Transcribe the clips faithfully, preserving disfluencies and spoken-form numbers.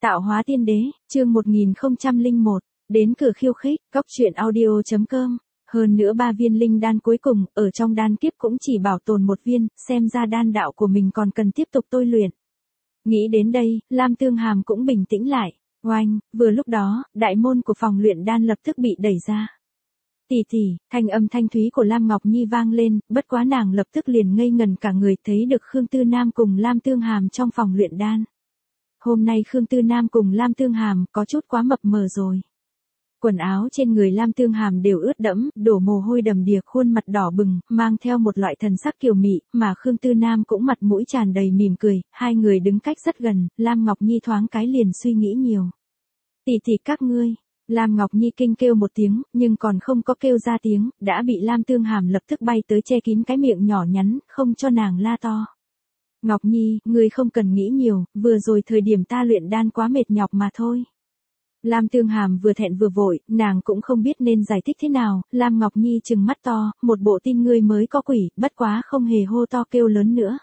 Tạo hóa tiên đế, chương một nghìn không trăm lẻ một, đến cửa khiêu khích, góc truyện audio chấm com. Hơn nữa ba viên linh đan cuối cùng, ở trong đan kiếp cũng chỉ bảo tồn một viên, xem ra đan đạo của mình còn cần tiếp tục tôi luyện. Nghĩ đến đây, Lam Tương Hàm cũng bình tĩnh lại. Oanh, vừa lúc đó, đại môn của phòng luyện đan lập tức bị đẩy ra. Tỷ tỷ, thanh âm thanh thúy của Lam Ngọc Nhi vang lên, bất quá nàng lập tức liền ngây ngần cả người, thấy được Khương Tư Nam cùng Lam Tương Hàm trong phòng luyện đan. Hôm nay Khương Tư Nam cùng Lam Tương Hàm có chút quá mập mờ rồi. Quần áo trên người Lam Tương Hàm đều ướt đẫm, đổ mồ hôi đầm đìa, khuôn mặt đỏ bừng, mang theo một loại thần sắc kiều mị, mà Khương Tư Nam cũng mặt mũi tràn đầy mỉm cười, hai người đứng cách rất gần, Lam Ngọc Nhi thoáng cái liền suy nghĩ nhiều. Tỷ tỷ các ngươi, Lam Ngọc Nhi kinh kêu một tiếng, nhưng còn không có kêu ra tiếng, đã bị Lam Tương Hàm lập tức bay tới che kín cái miệng nhỏ nhắn, không cho nàng la to. Ngọc Nhi, ngươi không cần nghĩ nhiều, vừa rồi thời điểm ta luyện đan quá mệt nhọc mà thôi. Lam Tương Hàm vừa thẹn vừa vội, nàng cũng không biết nên giải thích thế nào, Lam Ngọc Nhi trừng mắt to, một bộ tin ngươi mới có quỷ, bất quá không hề hô to kêu lớn nữa.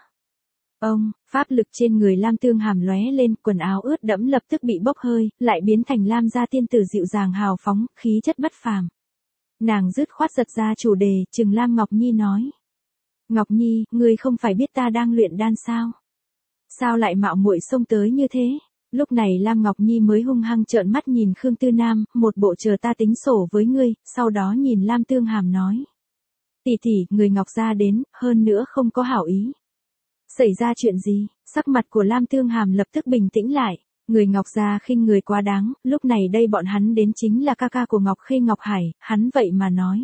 Ông, pháp lực trên người Lam Tương Hàm lóe lên, quần áo ướt đẫm lập tức bị bốc hơi, lại biến thành Lam gia tiên tử dịu dàng hào phóng, khí chất bất phàm. Nàng dứt khoát giật ra chủ đề, trừng Lam Ngọc Nhi nói. Ngọc Nhi, ngươi không phải biết ta đang luyện đan sao? Sao lại mạo muội xông tới như thế? Lúc này Lam Ngọc Nhi mới hung hăng trợn mắt nhìn Khương Tư Nam, một bộ chờ ta tính sổ với ngươi, sau đó nhìn Lam Tương Hàm nói. Tỷ tỷ, người Ngọc gia đến, hơn nữa không có hảo ý. Xảy ra chuyện gì? Sắc mặt của Lam Tương Hàm lập tức bình tĩnh lại. Người Ngọc gia khinh người quá đáng, lúc này đây bọn hắn đến chính là ca ca của Ngọc Khê Ngọc Hải, hắn vậy mà nói.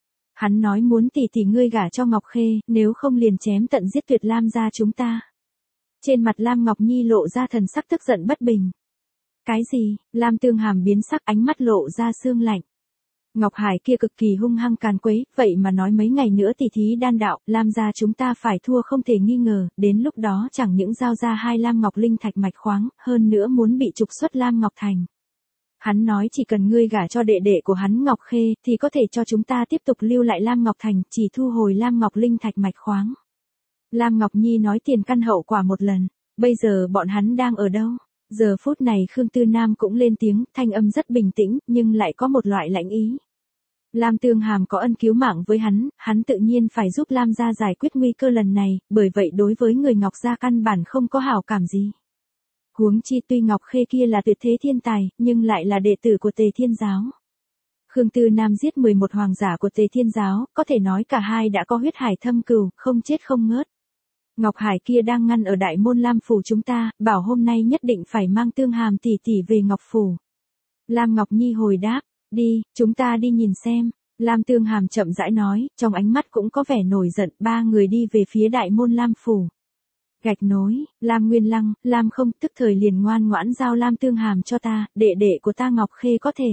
Hắn nói muốn tỷ tỷ ngươi gả cho Ngọc Khê, nếu không liền chém tận giết tuyệt Lam gia chúng ta. Trên mặt Lam Ngọc Nhi lộ ra thần sắc tức giận bất bình. Cái gì? Lam Tương Hàm biến sắc, ánh mắt lộ ra sương lạnh. Ngọc Hải kia cực kỳ hung hăng càn quấy, vậy mà nói mấy ngày nữa tỷ thí đan đạo, Lam gia chúng ta phải thua không thể nghi ngờ, đến lúc đó chẳng những giao ra hai Lam Ngọc Linh thạch mạch khoáng, hơn nữa muốn bị trục xuất Lam Ngọc Thành. Hắn nói chỉ cần ngươi gả cho đệ đệ của hắn Ngọc Khê, thì có thể cho chúng ta tiếp tục lưu lại Lam Ngọc Thành, chỉ thu hồi Lam Ngọc Linh thạch mạch khoáng. Lam Ngọc Nhi nói tiền căn hậu quả một lần, bây giờ bọn hắn đang ở đâu? Giờ phút này Khương Tư Nam cũng lên tiếng, thanh âm rất bình tĩnh, nhưng lại có một loại lãnh ý. Lam Tương Hàm có ân cứu mạng với hắn, hắn tự nhiên phải giúp Lam gia giải quyết nguy cơ lần này, bởi vậy đối với người Ngọc gia căn bản không có hảo cảm gì. Huống chi tuy Ngọc Khê kia là tuyệt thế thiên tài, nhưng lại là đệ tử của Tề Thiên Giáo. Khương Tư Nam giết mười một hoàng giả của Tề Thiên Giáo, có thể nói cả hai đã có huyết hải thâm cừu, không chết không ngớt. Ngọc Hải kia đang ngăn ở đại môn Lam phủ chúng ta, bảo hôm nay nhất định phải mang Tương Hàm tỷ tỷ về Ngọc phủ. Lam Ngọc Nhi hồi đáp, đi, chúng ta đi nhìn xem. Lam Tương Hàm chậm rãi nói, trong ánh mắt cũng có vẻ nổi giận, ba người đi về phía đại môn Lam phủ. Gạch nối, Lam Nguyên Lăng, Lam không, tức thời liền ngoan ngoãn giao Lam Tương Hàm cho ta, đệ đệ của ta Ngọc Khê có thể.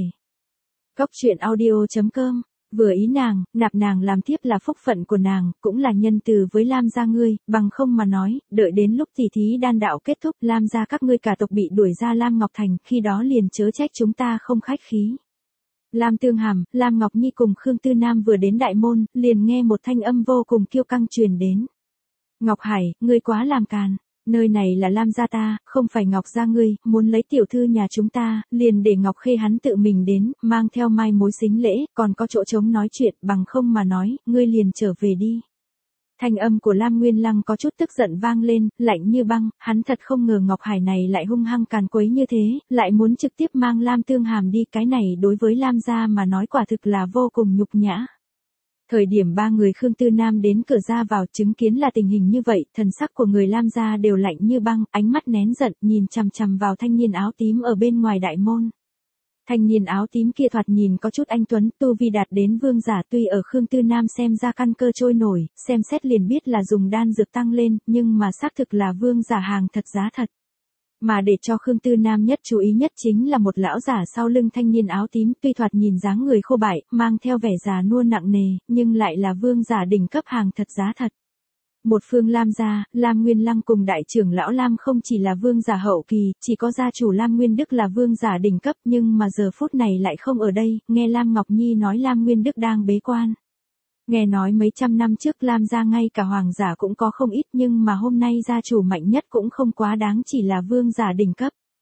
Góc truyện audio chấm com. Vừa ý nàng, nạp nàng làm thiếp là phúc phận của nàng, cũng là nhân từ với Lam gia ngươi, bằng không mà nói, đợi đến lúc tỷ thí đan đạo kết thúc, Lam gia các ngươi cả tộc bị đuổi ra Lam Ngọc Thành, khi đó liền chớ trách chúng ta không khách khí. Lam Tương Hàm, Lam Ngọc Nhi cùng Khương Tư Nam vừa đến đại môn, liền nghe một thanh âm vô cùng kiêu căng truyền đến. Ngọc Hải, ngươi quá làm càn. Nơi này là Lam gia ta, không phải Ngọc gia ngươi, muốn lấy tiểu thư nhà chúng ta, liền để Ngọc Khê hắn tự mình đến, mang theo mai mối sính lễ, còn có chỗ trống nói chuyện, bằng không mà nói, ngươi liền trở về đi. Thanh âm của Lam Nguyên Lăng có chút tức giận vang lên, lạnh như băng, hắn thật không ngờ Ngọc Hải này lại hung hăng càn quấy như thế, lại muốn trực tiếp mang Lam Tương Hàm đi, cái này đối với Lam gia mà nói quả thực là vô cùng nhục nhã. Thời điểm ba người Khương Tư Nam đến cửa ra vào chứng kiến là tình hình như vậy, thần sắc của người Lam gia đều lạnh như băng, ánh mắt nén giận, nhìn chằm chằm vào thanh niên áo tím ở bên ngoài đại môn. Thanh niên áo tím kia thoạt nhìn có chút anh tuấn, tu vi đạt đến vương giả, tuy ở Khương Tư Nam xem ra căn cơ trôi nổi, xem xét liền biết là dùng đan dược tăng lên, nhưng mà xác thực là vương giả hàng thật giá thật. Mà để cho Khương Tư Nam nhất chú ý nhất chính là một lão giả sau lưng thanh niên áo tím, tuy thoạt nhìn dáng người khô bại, mang theo vẻ già nua nặng nề, nhưng lại là vương giả đỉnh cấp hàng thật giá thật. Một phương Lam gia, Lam Nguyên Lăng cùng đại trưởng lão Lam không chỉ là vương giả hậu kỳ, chỉ có gia chủ Lam Nguyên Đức là vương giả đỉnh cấp, nhưng mà giờ phút này lại không ở đây, nghe Lam Ngọc Nhi nói Lam Nguyên Đức đang bế quan. Nghe nói mấy trăm năm trước Lam gia ngay cả hoàng giả cũng có không ít, nhưng mà hôm nay gia chủ mạnh nhất cũng không quá đáng, chỉ là vương giả đỉnh cấp.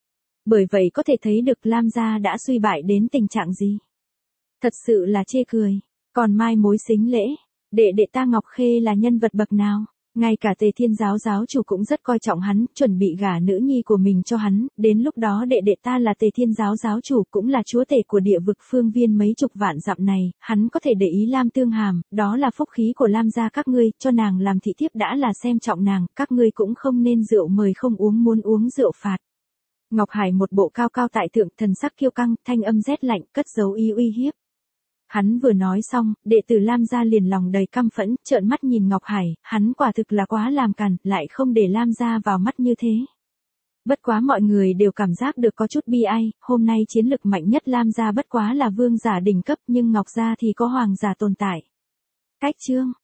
Bởi vậy có thể thấy được Lam gia đã suy bại đến tình trạng gì. Thật sự là chê cười. Còn mai mối xính lễ, đệ đệ ta Ngọc Khê là nhân vật bậc nào? Ngay cả Tề Thiên giáo giáo chủ cũng rất coi trọng hắn, chuẩn bị gả nữ nhi của mình cho hắn, đến lúc đó đệ đệ ta là Tề Thiên giáo giáo chủ cũng là chúa tể của địa vực phương viên mấy chục vạn dặm này, hắn có thể để ý Lam Tương Hàm, đó là phúc khí của Lam gia các ngươi, cho nàng làm thị thiếp đã là xem trọng nàng, các ngươi cũng không nên rượu mời không uống muốn uống rượu phạt. Ngọc Hải một bộ cao cao tại thượng, thần sắc kiêu căng, thanh âm rét lạnh, cất giấu ý uy hiếp. Hắn vừa nói xong, đệ tử Lam gia liền lòng đầy căm phẫn, trợn mắt nhìn Ngọc Hải, hắn quả thực là quá làm càn, lại không để Lam gia vào mắt như thế. Bất quá mọi người đều cảm giác được có chút bi ai, hôm nay chiến lực mạnh nhất Lam gia bất quá là vương giả đỉnh cấp nhưng Ngọc gia thì có hoàng giả tồn tại. Cách chương